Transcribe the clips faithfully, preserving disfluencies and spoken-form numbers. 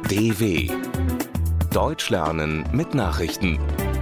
D W Deutsch lernen mit Nachrichten.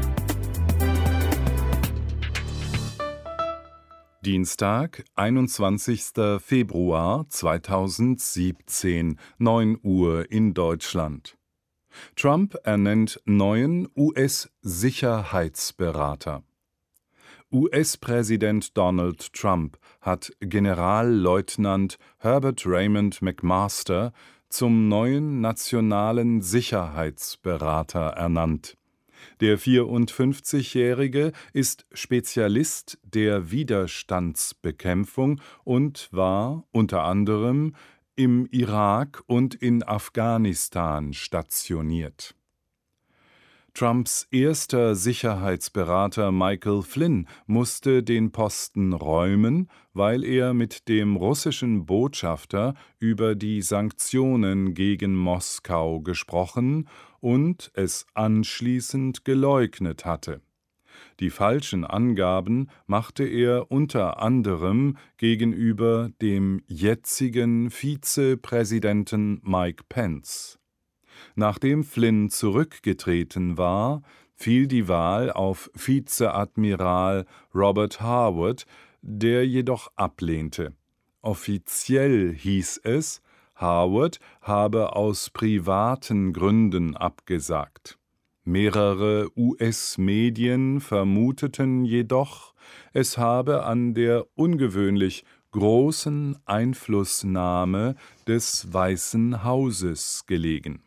Dienstag, einundzwanzigster Februar zweitausendsiebzehn, neun Uhr in Deutschland. Trump ernennt neuen U S-Sicherheitsberater. U S-Präsident Donald Trump hat Generalleutnant Herbert Raymond McMaster zum neuen nationalen Sicherheitsberater ernannt. Der vierundfünfzigjährige ist Spezialist der Widerstandsbekämpfung und war unter anderem im Irak und in Afghanistan stationiert. Trumps erster Sicherheitsberater Michael Flynn musste den Posten räumen, weil er mit dem russischen Botschafter über die Sanktionen gegen Moskau gesprochen und es anschließend geleugnet hatte. Die falschen Angaben machte er unter anderem gegenüber dem jetzigen Vizepräsidenten Mike Pence. Nachdem Flynn zurückgetreten war, fiel die Wahl auf Vizeadmiral Robert Harward, der jedoch ablehnte. Offiziell hieß es, Harward habe aus privaten Gründen abgesagt. Mehrere U S-Medien vermuteten jedoch, es habe an der ungewöhnlich großen Einflussnahme des Weißen Hauses gelegen.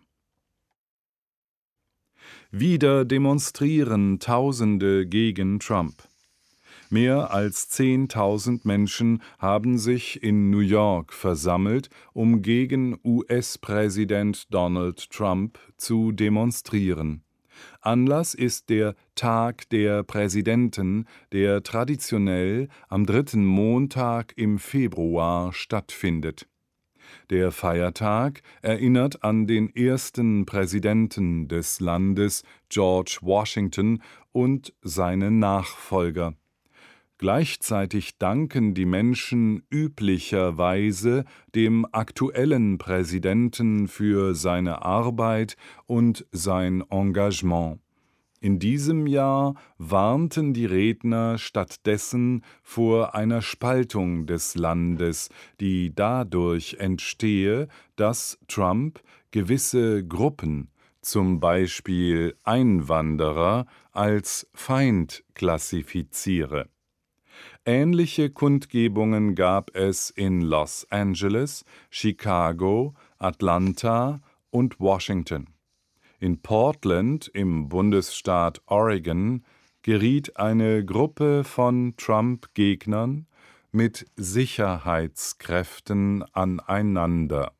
Wieder demonstrieren Tausende gegen Trump. Mehr als zehntausend Menschen haben sich in New York versammelt, um gegen U S-Präsident Donald Trump zu demonstrieren. Anlass ist der Tag der Präsidenten, der traditionell am dritten Montag im Februar stattfindet. Der Feiertag erinnert an den ersten Präsidenten des Landes, George Washington, und seine Nachfolger. Gleichzeitig danken die Menschen üblicherweise dem aktuellen Präsidenten für seine Arbeit und sein Engagement. In diesem Jahr warnten die Redner stattdessen vor einer Spaltung des Landes, die dadurch entstehe, dass Trump gewisse Gruppen, zum Beispiel Einwanderer, als Feind klassifiziere. Ähnliche Kundgebungen gab es in Los Angeles, Chicago, Atlanta und Washington. In Portland im Bundesstaat Oregon geriet eine Gruppe von Trump-Gegnern mit Sicherheitskräften aneinander.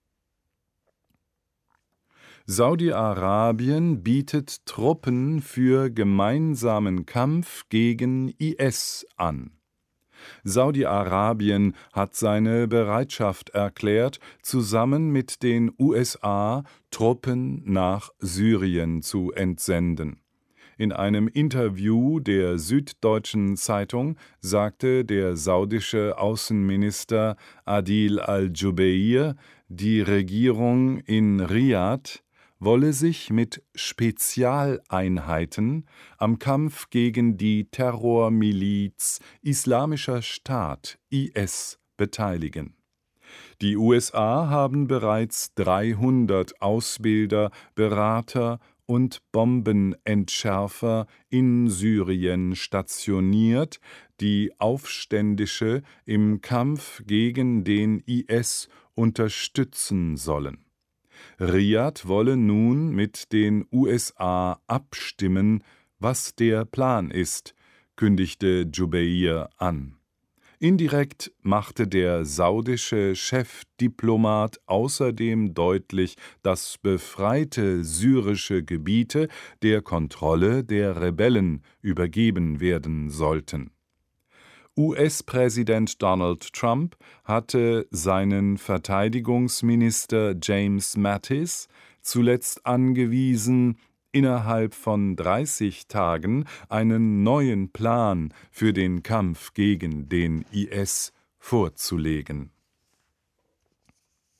Saudi-Arabien bietet Truppen für gemeinsamen Kampf gegen I S an. Saudi-Arabien hat seine Bereitschaft erklärt, zusammen mit den U S A Truppen nach Syrien zu entsenden. In einem Interview der Süddeutschen Zeitung sagte der saudische Außenminister Adil al-Jubeir, die Regierung in Riad wolle sich mit Spezialeinheiten am Kampf gegen die Terrormiliz Islamischer Staat I S beteiligen. Die U S A haben bereits dreihundert Ausbilder, Berater und Bombenentschärfer in Syrien stationiert, die Aufständische im Kampf gegen den I S unterstützen sollen. Riad wolle nun mit den U S A abstimmen, was der Plan ist, kündigte Jubeir an. Indirekt machte der saudische Chefdiplomat außerdem deutlich, dass befreite syrische Gebiete der Kontrolle der Rebellen übergeben werden sollten. U S-Präsident Donald Trump hatte seinen Verteidigungsminister James Mattis zuletzt angewiesen, innerhalb von dreißig Tagen einen neuen Plan für den Kampf gegen den I S vorzulegen.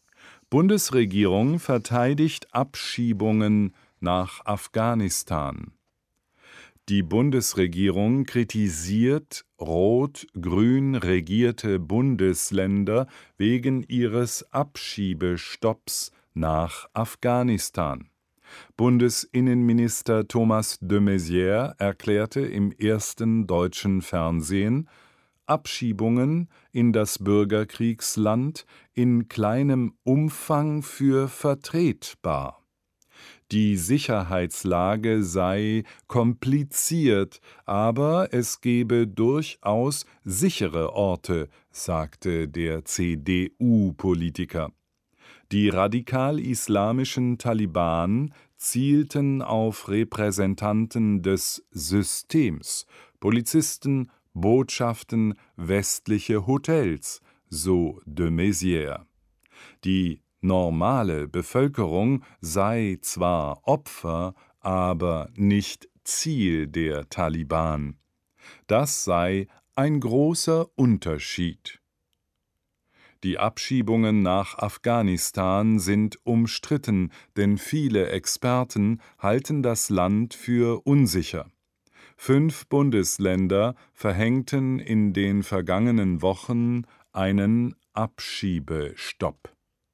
Bundesregierung verteidigt Abschiebungen nach Afghanistan. Die Bundesregierung kritisiert rot-grün regierte Bundesländer wegen ihres Abschiebestopps nach Afghanistan. Bundesinnenminister Thomas de Maizière erklärte im ersten deutschen Fernsehen, Abschiebungen in das Bürgerkriegsland in kleinem Umfang für vertretbar. Die Sicherheitslage sei kompliziert, aber es gebe durchaus sichere Orte, sagte der C D U-Politiker. Die radikal-islamischen Taliban zielten auf Repräsentanten des Systems, Polizisten, Botschaften, westliche Hotels, so de Maizière. Die normale Bevölkerung sei zwar Opfer, aber nicht Ziel der Taliban. Das sei ein großer Unterschied. Die Abschiebungen nach Afghanistan sind umstritten, denn viele Experten halten das Land für unsicher. Fünf Bundesländer verhängten in den vergangenen Wochen einen Abschiebestopp.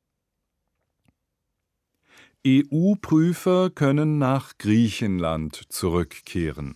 E U-Prüfer können nach Griechenland zurückkehren.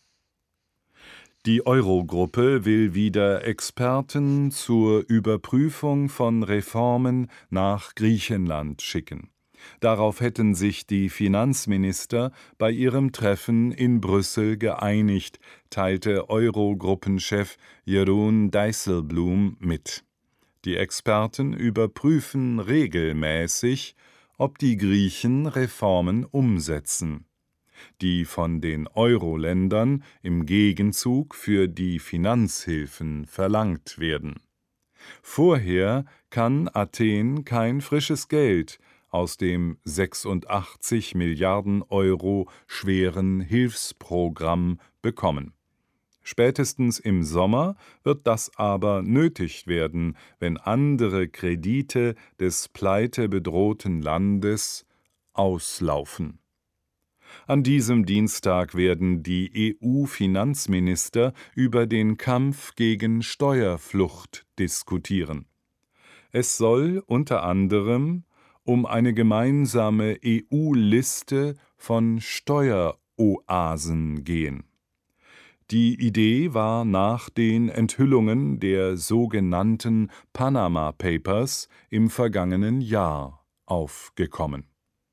Die Eurogruppe will wieder Experten zur Überprüfung von Reformen nach Griechenland schicken. Darauf hätten sich die Finanzminister bei ihrem Treffen in Brüssel geeinigt, teilte Eurogruppenchef Jeroen Dijsselbloem mit. Die Experten überprüfen regelmäßig, ob die Griechen Reformen umsetzen, die von den Euro-Ländern im Gegenzug für die Finanzhilfen verlangt werden. Vorher kann Athen kein frisches Geld aus dem sechsundachtzig Milliarden Euro schweren Hilfsprogramm bekommen. Spätestens im Sommer wird das aber nötig werden, wenn andere Kredite des pleitebedrohten Landes auslaufen. An diesem Dienstag werden die E U-Finanzminister über den Kampf gegen Steuerflucht diskutieren. Es soll unter anderem um eine gemeinsame E U-Liste von Steueroasen gehen. Die Idee war nach den Enthüllungen der sogenannten Panama Papers im vergangenen Jahr aufgekommen.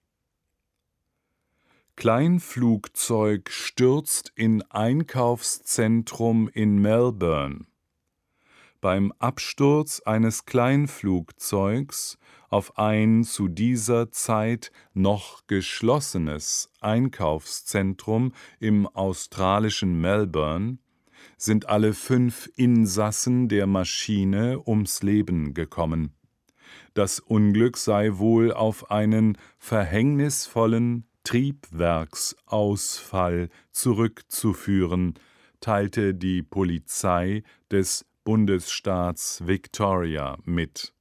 Kleinflugzeug stürzt in Einkaufszentrum in Melbourne. Beim Absturz eines Kleinflugzeugs auf ein zu dieser Zeit noch geschlossenes Einkaufszentrum im australischen Melbourne sind alle fünf Insassen der Maschine ums Leben gekommen. Das Unglück sei wohl auf einen verhängnisvollen Triebwerksausfall zurückzuführen, teilte die Polizei des Bundesstaats Victoria mit.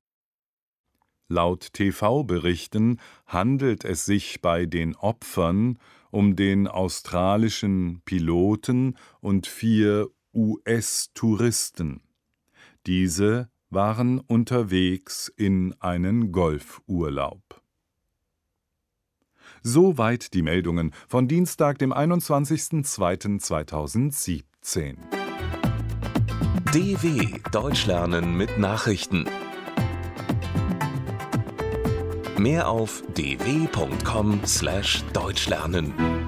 Laut T V-Berichten handelt es sich bei den Opfern um den australischen Piloten und vier U S-Touristen. Diese waren unterwegs in einen Golfurlaub. Soweit die Meldungen von Dienstag, dem einundzwanzigsten zweiten zweitausendsiebzehn. D W Deutsch lernen mit Nachrichten. Mehr auf d w punkt com slash deutsch lernen.